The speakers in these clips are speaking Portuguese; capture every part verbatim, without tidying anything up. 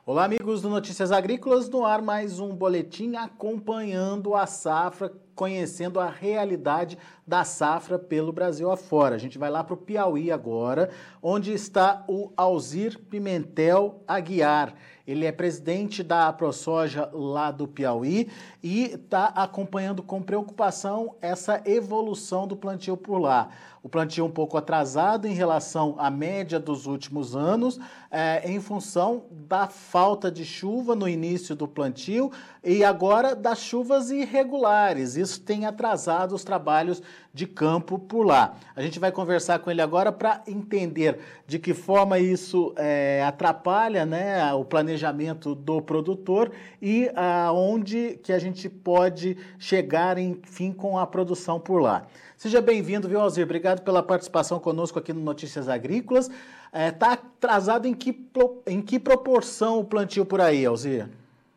Olá, amigos do Notícias Agrícolas, no ar mais um boletim acompanhando a safra, conhecendo a realidade da safra pelo Brasil afora. A gente vai lá para o Piauí agora, onde está o Alzir Pimentel Aguiar. Ele é presidente da AproSoja lá do Piauí e está acompanhando com preocupação essa evolução do plantio por lá. O plantio um pouco atrasado em relação à média dos últimos anos, é, em função da falta de chuva no início do plantio e agora das chuvas irregulares. Isso tem atrasado os trabalhos de campo por lá. A gente vai conversar com ele agora para entender de que forma isso é, atrapalha, né, o planejamento do produtor e aonde que a gente pode chegar, enfim, com a produção por lá. Seja bem-vindo, viu, Alzir? Obrigado pela participação conosco aqui no Notícias Agrícolas. Está é, tá atrasado em que, em que proporção o plantio por aí, Alzir?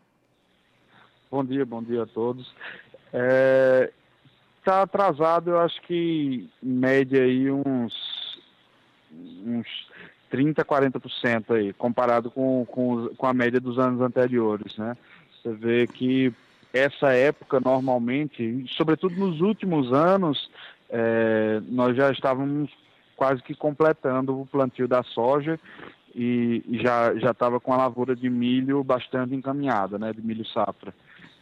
Bom dia, bom dia a todos. Está é, atrasado, eu acho que em média aí uns, uns trinta, quarenta por cento aí, comparado com, com, com a média dos anos anteriores, né? Você vê que essa época normalmente, sobretudo nos últimos anos, é, nós já estávamos quase que completando o plantio da soja e, e já já estava com a lavoura de milho bastante encaminhada, né, de milho safra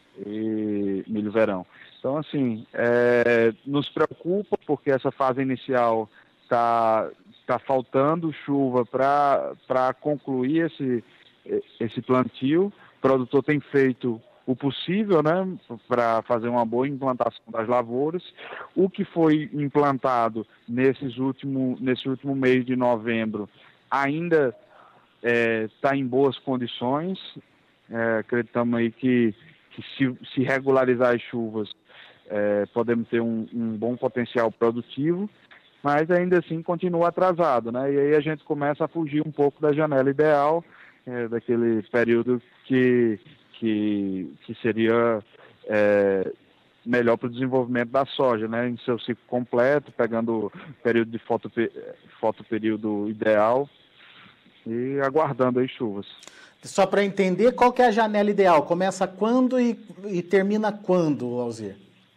e milho verão. Então, assim, é, nos preocupa porque essa fase inicial está tá faltando chuva para para concluir esse, esse plantio. O produtor tem feito o possível, né, para fazer uma boa implantação das lavouras. O que foi implantado nesses último, nesse último mês de novembro ainda está é, em boas condições. É, acreditamos aí que, que se, se regularizar as chuvas, é, podemos ter um, um bom potencial produtivo, mas ainda assim continua atrasado, né? E aí a gente começa a fugir um pouco da janela ideal, é, daquele período que Que, que seria é, melhor para o desenvolvimento da soja, né, em seu ciclo completo, pegando o período de foto, fotoperíodo ideal e aguardando as chuvas. Só para entender, qual que é a janela ideal? Começa quando e, e termina quando, Alzir?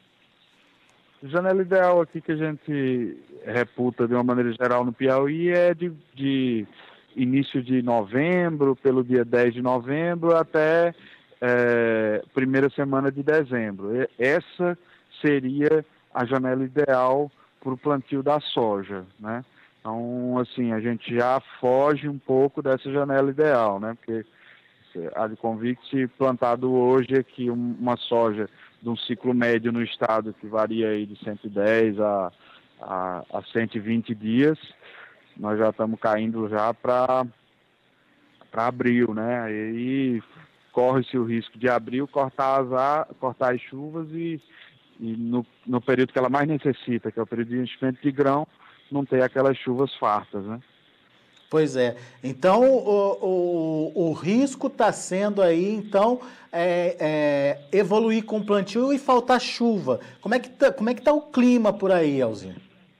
A janela ideal aqui que a gente reputa de uma maneira geral no Piauí é de, de início de novembro, pelo dia dez de novembro, até É, primeira semana de dezembro. Essa seria a janela ideal para o plantio da soja, né? Então, assim, a gente já foge um pouco dessa janela ideal, né? Porque a de Convict plantado hoje aqui uma soja de um ciclo médio no estado que varia aí de cento e dez a, a, a cento e vinte dias, nós já estamos caindo já para para abril, né? E corre-se o risco de abril cortar as, cortar as chuvas e, e no, no período que ela mais necessita, que é o período de enchimento de grão, não ter aquelas chuvas fartas, né? Pois é. Então, o, o, o risco está sendo aí, então, é, é, evoluir com o plantio e faltar chuva. Como é que tá, como é que tá o clima por aí, Alzir?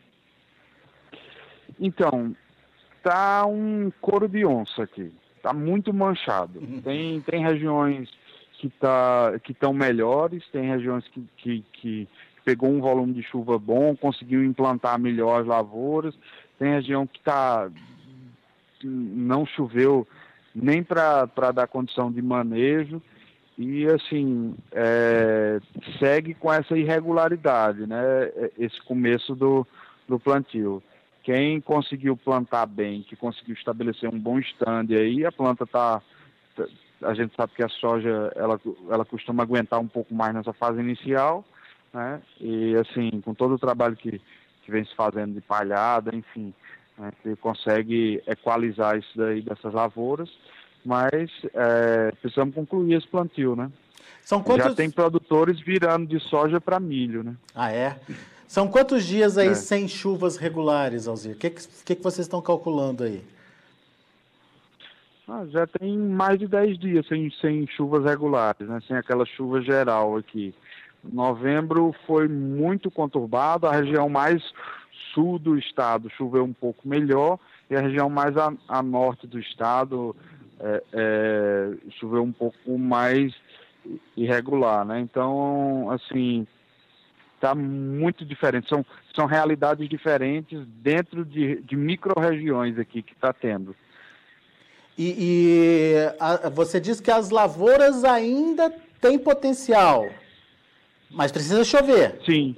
Então, tá um couro de onça aqui. Está muito manchado. Tem, tem regiões que tá, que estão melhores, tem regiões que, que, que pegou um volume de chuva bom, conseguiu implantar melhor as lavouras, tem região que tá, não choveu nem para dar condição de manejo e, assim, é, segue com essa irregularidade, né, esse começo do, do plantio. Quem conseguiu plantar bem, que conseguiu estabelecer um bom stand aí, a planta está... A gente sabe que a soja, ela, ela costuma aguentar um pouco mais nessa fase inicial, né? E, assim, com todo o trabalho que, que vem se fazendo de palhada, enfim, né, que consegue equalizar isso daí dessas lavouras, mas é, precisamos concluir esse plantio, né? São quantos... Já tem produtores virando de soja para milho, né? Ah, é? São quantos dias aí É. sem chuvas regulares, Alzir? O que, que, que vocês estão calculando aí? Ah, já tem mais de dez dias sem, sem chuvas regulares, né? Sem aquela chuva geral aqui. Novembro foi muito conturbado, a região mais sul do estado choveu um pouco melhor, e a região mais a, a norte do estado é, é, choveu um pouco mais irregular, né? Então, assim, está muito diferente. São, são realidades diferentes dentro de, de micro-regiões aqui que está tendo. E, e a, você diz que as lavouras ainda têm potencial, mas precisa chover. Sim.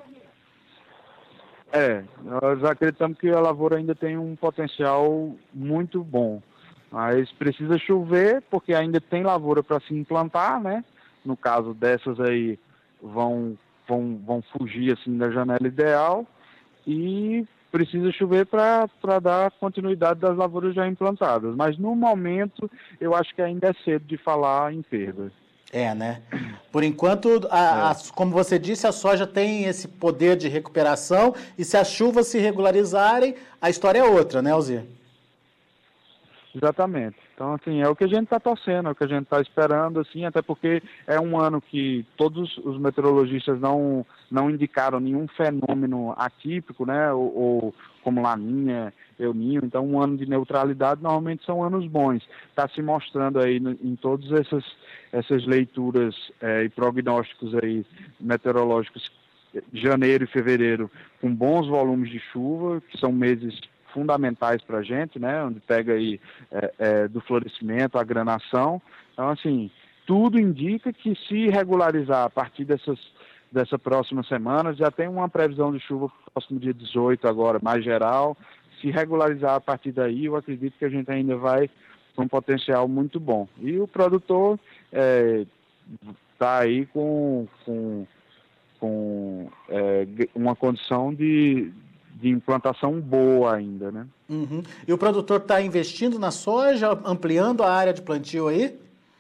É, nós acreditamos que a lavoura ainda tem um potencial muito bom, mas precisa chover porque ainda tem lavoura para se implantar, né? No caso dessas aí, vão, vão, vão fugir assim da janela ideal e precisa chover para dar continuidade das lavouras já implantadas. Mas no momento, eu acho que ainda é cedo de falar em perda. É, né? Por enquanto, a, É. a, como você disse, a soja tem esse poder de recuperação e se as chuvas se regularizarem, a história é outra, né, Alzir? Exatamente. Então, assim, é o que a gente está torcendo, é o que a gente está esperando, assim, até porque é um ano que todos os meteorologistas não, não indicaram nenhum fenômeno atípico, né, ou, ou como Laninha, El Ninho, então um ano de neutralidade normalmente são anos bons. Está se mostrando aí no, em todas essas, essas leituras é, e prognósticos aí meteorológicos, janeiro e fevereiro, com bons volumes de chuva, que são meses fundamentais para a gente, né, onde pega aí é, é, do florescimento, a granação. Então, assim, tudo indica que se regularizar a partir dessas, dessa próxima semana, já tem uma previsão de chuva para o próximo dia dezoito agora, mais geral. Se regularizar a partir daí, eu acredito que a gente ainda vai com um potencial muito bom. E o produtor está é, aí com, com, com é, uma condição de de implantação boa ainda, né? Uhum. E o produtor está investindo na soja, ampliando a área de plantio aí?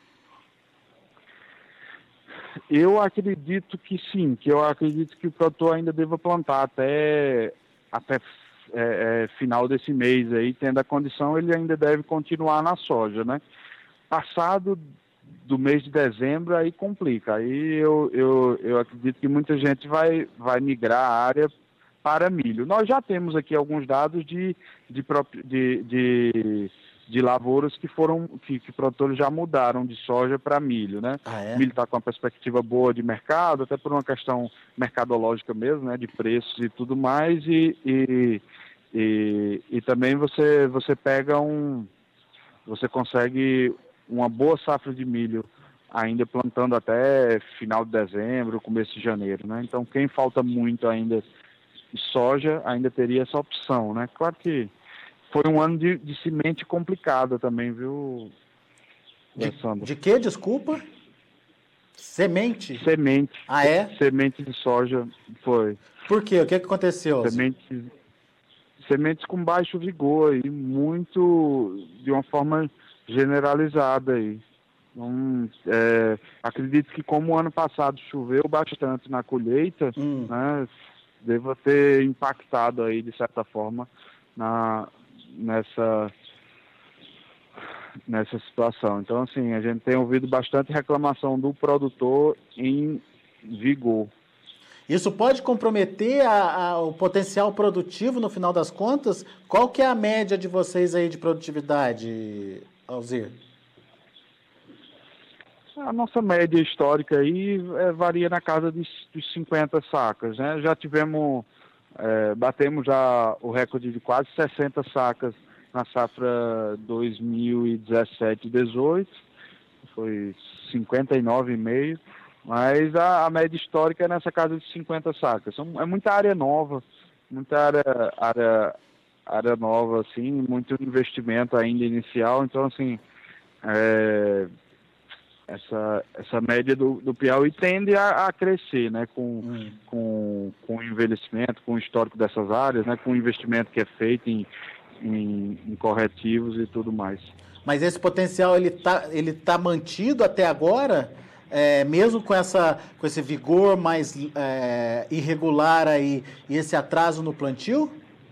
Eu acredito que sim, que eu acredito que o produtor ainda deva plantar até, até é, é, final desse mês aí, tendo a condição, ele ainda deve continuar na soja, né? Passado do mês de dezembro, aí complica. Aí eu, eu, eu acredito que muita gente vai, vai migrar a área para milho. Nós já temos aqui alguns dados de, de, de, de, de lavouras que foram, que, que produtores já mudaram de soja para milho, né? Ah, é? O milho está com uma perspectiva boa de mercado, até por uma questão mercadológica mesmo, né? De preços e tudo mais, e, e, e, e também você, você pega um, você consegue uma boa safra de milho ainda plantando até final de dezembro, começo de janeiro, né? Então quem falta muito ainda soja ainda teria essa opção, né? Claro que foi um ano de, de semente complicada também, viu, De, Alessandro? de que, desculpa? Semente? Semente. Ah, é? Semente de soja, foi. Por quê? O que, que aconteceu? Sementes, sementes com baixo vigor e muito, de uma forma generalizada aí. Então, é, acredito que como o ano passado choveu bastante na colheita, Hum. né? Deva ter impactado aí, de certa forma, na, nessa, nessa situação. Então, assim, a gente tem ouvido bastante reclamação do produtor em vigor. Isso pode comprometer a, a, o potencial produtivo no final das contas? Qual que é a média de vocês aí de produtividade, Alzir? A nossa média histórica aí é, varia na casa dos, dos cinquenta sacas, né? Já tivemos, é, batemos já o recorde de quase sessenta sacas na safra dois mil e dezessete dezoito, foi cinquenta e nove vírgula cinco, mas a, a média histórica é nessa casa de cinquenta sacas. São, é muita área nova, muita área, área, área nova, assim, muito investimento ainda inicial, então, assim, é, Essa, essa média do, do Piauí tende a, a crescer, né, com, hum. com, com o envelhecimento, com o histórico dessas áreas, né, com o investimento que é feito em, em, em corretivos e tudo mais. Mas esse potencial, ele tá, ele tá mantido até agora, é, mesmo com, essa, com esse vigor mais é, irregular aí e esse atraso no plantio?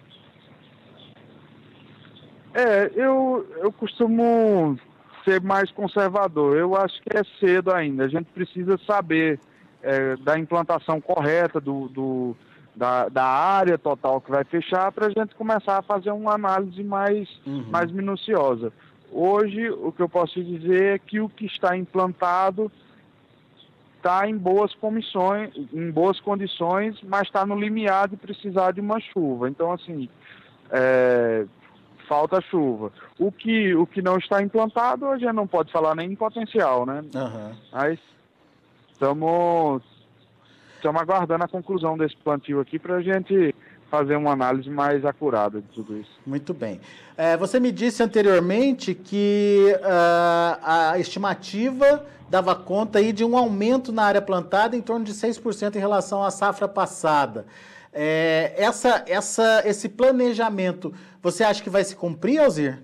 É, eu, eu costumo ser mais conservador. Eu acho que é cedo ainda. A gente precisa saber é, da implantação correta, do, do, da, da área total que vai fechar, para a gente começar a fazer uma análise mais, uhum. mais minuciosa. hoje o que eu posso te dizer é que o que está implantado está em boas comissões, em boas condições, mas está no limiar de precisar de uma chuva. Então, assim, é, falta chuva. O que, o que não está implantado, a gente não pode falar nem em potencial, né? Aham. Mas estamos estamos aguardando a conclusão desse plantio aqui para a gente fazer uma análise mais acurada de tudo isso. Muito bem. É, você me disse anteriormente que ah, a estimativa dava conta aí de um aumento na área plantada em torno de seis por cento em relação à safra passada. É, essa, essa, esse planejamento, você acha que vai se cumprir, Alzir?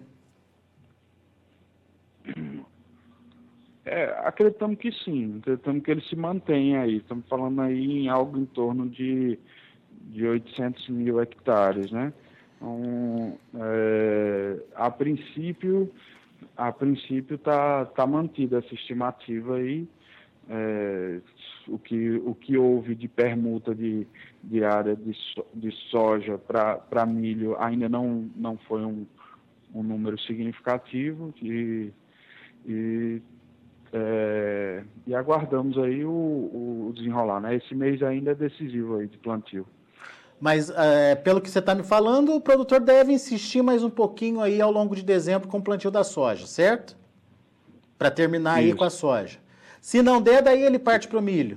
É, acreditamos que sim, acreditamos que ele se mantenha aí. Estamos falando aí em algo em torno de, de oitocentos mil hectares, né? Então, é, a princípio, a princípio está tá mantida essa estimativa aí. É, o, que, o que houve de permuta de, de área de, so, de soja para milho ainda não, não foi um, um número significativo e, e É, e aguardamos aí o, o desenrolar, né? Esse mês ainda é decisivo aí de plantio. Mas, é, pelo que você está me falando, o produtor deve insistir mais um pouquinho aí ao longo de dezembro com o plantio da soja, certo? Para terminar aí Isso. com a soja. Se não der, daí ele parte para o milho.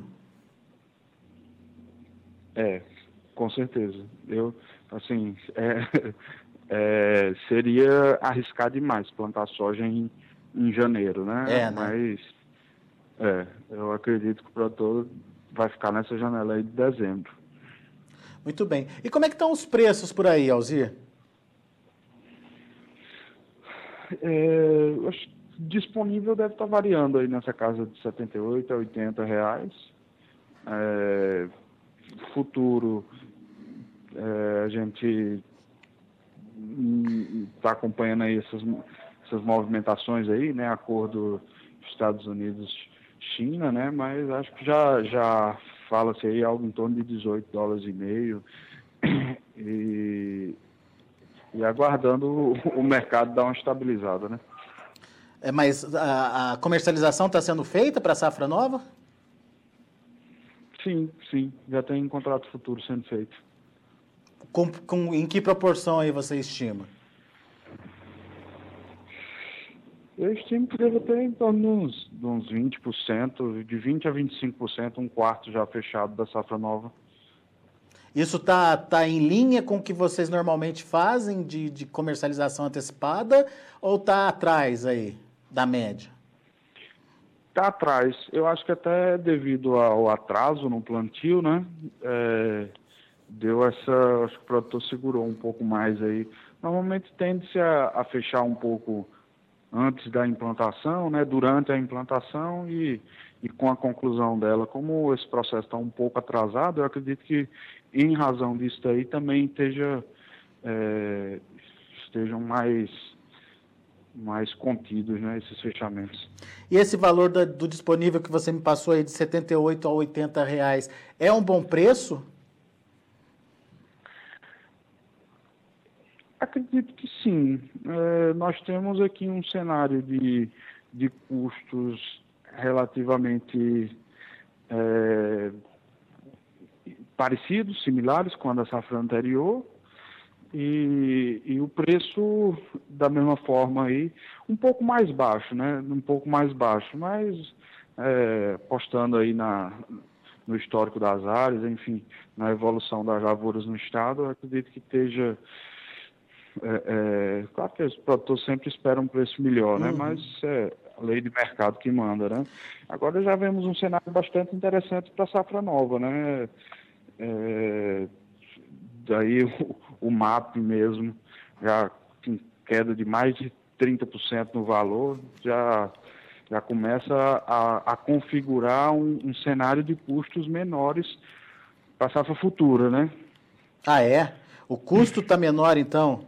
É, com certeza. Eu, assim, é, é, seria arriscar demais plantar soja em em janeiro, né? É, né? Mas é, eu acredito que o produtor vai ficar nessa janela aí de dezembro. Muito bem. E como é que estão os preços por aí, Alzir? É, eu acho que disponível deve estar variando aí nessa casa de setenta e oito a oitenta reais. É, futuro, é, a gente está acompanhando aí essas essas movimentações aí, né, acordo Estados Unidos-China, né, mas acho que já, já fala-se aí algo em torno de dezoito dólares e meio e, e aguardando o, o mercado dar uma estabilizada, né. É, mas a, a comercialização está sendo feita para a safra nova? Sim, sim, já tem contrato futuro sendo feito. Com, com, em que proporção aí você estima? Eu estimo que deve ter em torno de uns, de uns vinte por cento, de vinte a vinte e cinco por cento, um quarto já fechado da safra nova. Isso está tá em linha com o que vocês normalmente fazem de, de comercialização antecipada ou está atrás aí da média? Está atrás. Eu acho que até devido ao atraso no plantio, né? É, deu essa... Acho que o produtor segurou um pouco mais aí. Normalmente tende-se a, a fechar um pouco antes da implantação, né, durante a implantação e, e com a conclusão dela. Como esse processo está um pouco atrasado, eu acredito que, em razão disso daí, também esteja, é, estejam mais, mais contidos, né, esses fechamentos. E esse valor da, do disponível que você me passou aí de setenta e oito a oitenta reais, é um bom preço? Acredito que sim. É, nós temos aqui um cenário de, de custos relativamente é, parecidos, similares com a da safra anterior, e, e o preço da mesma forma aí, um pouco mais baixo, né? Um pouco mais baixo, mas é, apostando aí na, no histórico das áreas, enfim, na evolução das lavouras no estado, eu acredito que esteja... É, é, claro que os produtores sempre esperam um preço melhor, né? Uhum. Mas é a lei de mercado que manda, né? Agora já vemos um cenário bastante interessante para a safra nova, né? É, daí o, o M A P mesmo, já com queda de mais de trinta por cento no valor, já, já começa a, a configurar um, um cenário de custos menores para a safra futura, né? Ah, é? O custo está menor, então?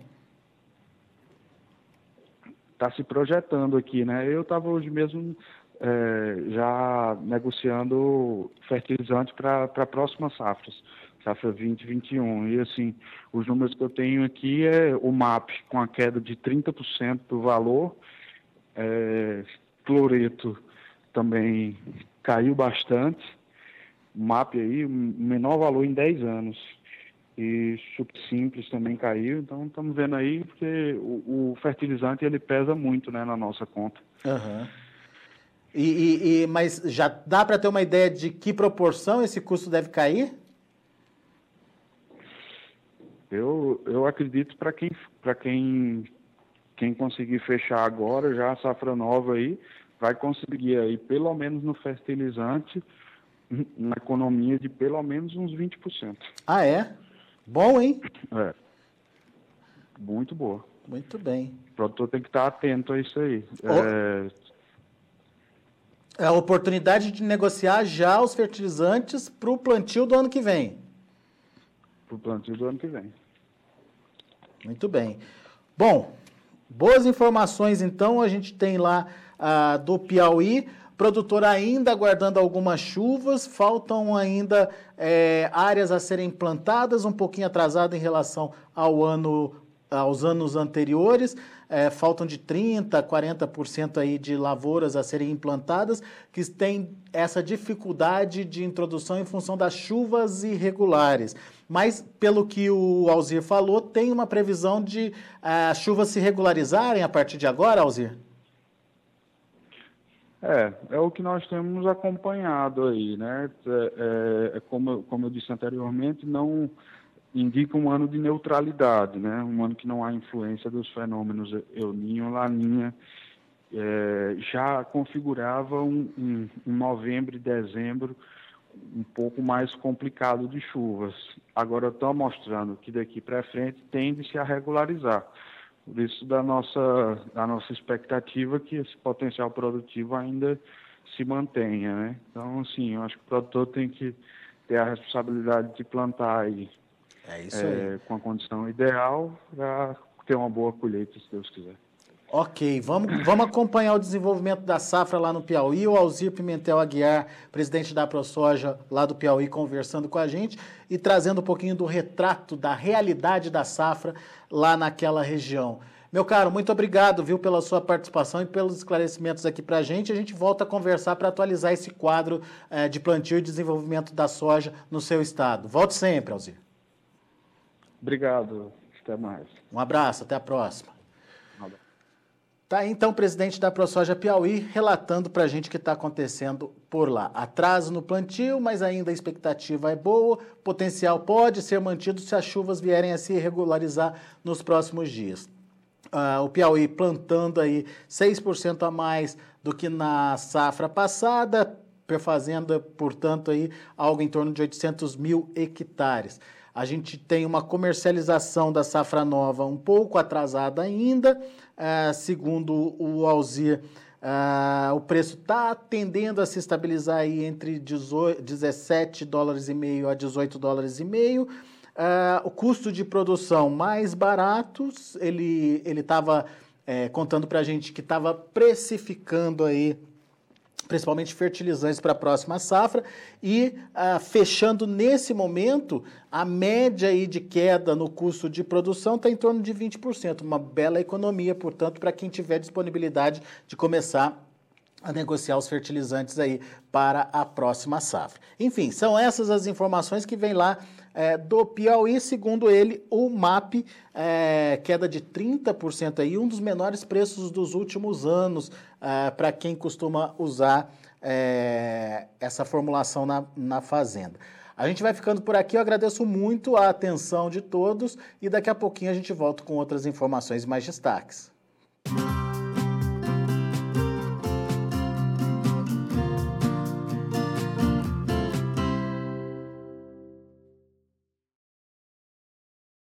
Está se projetando aqui, né? Eu estava hoje mesmo é, já negociando fertilizantes para a próxima safra, safra vinte, vinte e um. E assim, os números que eu tenho aqui é o M A P com a queda de trinta por cento do valor É, Cloreto também caiu bastante. M A P aí, o menor valor em dez anos. E Super Simples também caiu. Então estamos vendo aí porque o, o fertilizante ele pesa muito, né, na nossa conta. Uhum. E, e, e, mas já dá para ter uma ideia de que proporção esse custo deve cair? Eu, eu acredito para quem, para quem, quem conseguir fechar agora, já a safra nova aí, vai conseguir aí, pelo menos no fertilizante, uma economia de pelo menos uns vinte por cento. Ah, é? Bom, hein? É. Muito boa. Muito bem. O produtor tem que estar atento a isso aí. O... É... é a oportunidade de negociar já os fertilizantes para o plantio do ano que vem. Para o plantio do ano que vem. Muito bem. Bom, boas informações então, a gente tem lá ah, do Piauí, produtor ainda aguardando algumas chuvas, faltam ainda é, áreas a serem plantadas, um pouquinho atrasado em relação ao ano, aos anos anteriores, é, faltam de trinta por cento a quarenta por cento aí de lavouras a serem implantadas, que têm essa dificuldade de introdução em função das chuvas irregulares. Mas, pelo que o Alzir falou, tem uma previsão de as uh, chuvas se regularizarem a partir de agora, Alzir? É, é o que nós temos acompanhado aí, né? É, é, como, como eu disse anteriormente, não indica um ano de neutralidade, né? Um ano que não há influência dos fenômenos El Niño, Laninha. É, já configurava um, um, um novembro e dezembro um pouco mais complicado de chuvas. Agora estão mostrando que daqui para frente tende-se a regularizar. Por isso, da nossa, da nossa expectativa que esse potencial produtivo ainda se mantenha, né? Então, assim, eu acho que o produtor tem que ter a responsabilidade de plantar aí, é isso é, aí. com a condição ideal para ter uma boa colheita, se Deus quiser. Ok, vamos, vamos acompanhar o desenvolvimento da safra lá no Piauí. O Alzir Pimentel Aguiar, presidente da ProSoja lá do Piauí, conversando com a gente e trazendo um pouquinho do retrato da realidade da safra lá naquela região. Meu caro, muito obrigado, viu, pela sua participação e pelos esclarecimentos aqui para a gente. A gente volta a conversar para atualizar esse quadro eh, de plantio e desenvolvimento da soja no seu estado. Volte sempre, Alzir. Obrigado, até mais. Um abraço, até a próxima. Tá aí, então, o presidente da ProSoja Piauí relatando para a gente o que está acontecendo por lá. Atraso no plantio, mas ainda a expectativa é boa, potencial pode ser mantido se as chuvas vierem a se regularizar nos próximos dias. Uh, o Piauí plantando aí seis por cento a mais do que na safra passada, fazendo, portanto, aí algo em torno de oitocentos mil hectares. A gente tem uma comercialização da safra nova um pouco atrasada ainda, uh, segundo o Alzir, uh, o preço está tendendo a se estabilizar aí entre dezoito, dezessete dólares e meio a dezoito dólares e meio. Uh, o custo de produção mais barato, ele ele estava é, contando para a gente que estava precificando aí principalmente fertilizantes para a próxima safra, e ah, fechando nesse momento, a média aí de queda no custo de produção está em torno de vinte por cento, uma bela economia, portanto, para quem tiver disponibilidade de começar a negociar os fertilizantes aí para a próxima safra. Enfim, são essas as informações que vem lá é, do Piauí, segundo ele, o M A P, é, queda de trinta por cento aí, um dos menores preços dos últimos anos é, para quem costuma usar é, essa formulação na, na fazenda. A gente vai ficando por aqui, eu agradeço muito a atenção de todos e daqui a pouquinho a gente volta com outras informações e mais destaques.